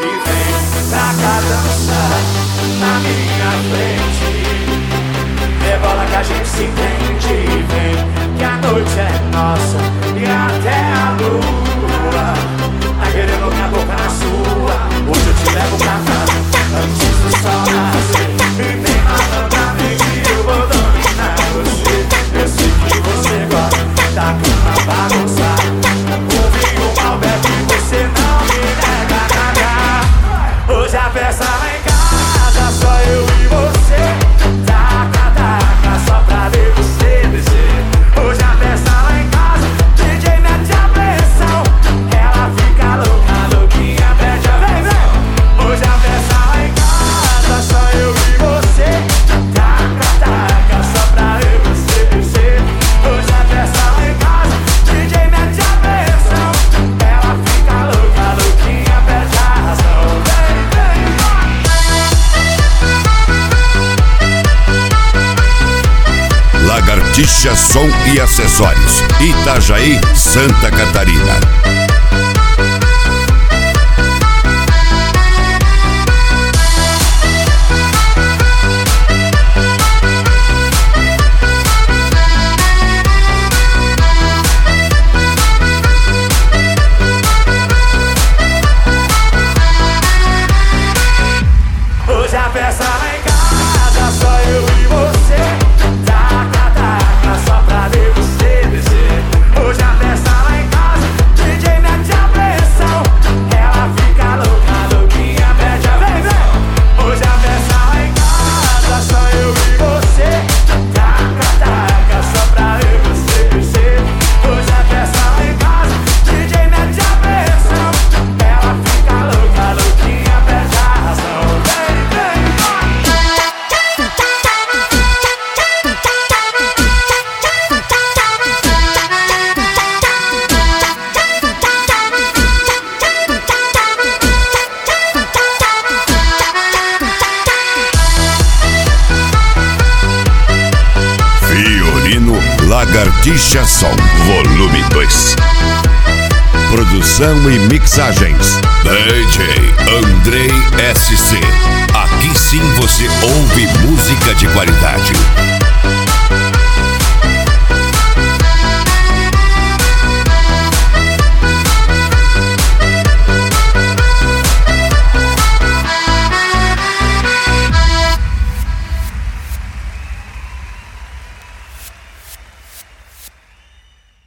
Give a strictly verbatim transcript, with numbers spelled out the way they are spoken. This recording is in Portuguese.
e vem pra cá dançar na minha frente. Rebola que a gente se entende, vem que a noite é nossa e até a lua tá querendo minha boca na sua. Hoje eu te levo pra casa antes do sol nascer. E vem malandramente que eu vou dominar você. Eu sei que você gosta da cama bagunçar. O vinho mal bebe e você não me nega nada. Hoje a festa lá em casa, só eu e você. Taca, taca, só pra ver você descer. Hoje a festa lá em casa, D J mete a pressão. Ela fica louca, louquinha, pede a vem, vem. Hoje a festa lá em casa, só eu e você. Taca, taca, só pra ver você descer. Hoje a festa lá em casa, D J mete a pressão. Ela fica louca, louquinha, pede a razão. Vem, vem, Lagartixa Som e Acessórios, Itajaí, Santa Catarina. hoje a festa lá em casa, só eu e você. Taca, taca, só pra ver você descer. Hoje a festa lá em casa, D J mete a pressão. Ela fica louca, louquinha, pede a vem, vem. Hoje a festa lá em casa, só eu e você. Taca, taca, só pra ver você descer. Hoje a festa lá em casa, D J mete a pressão. Ela fica louca, louquinha, pede a razão. Vem, vem, Fiorino Lagartixa Som, volume dois. Produção e mixagens D J Andrei S C. Aqui sim você ouve música de qualidade.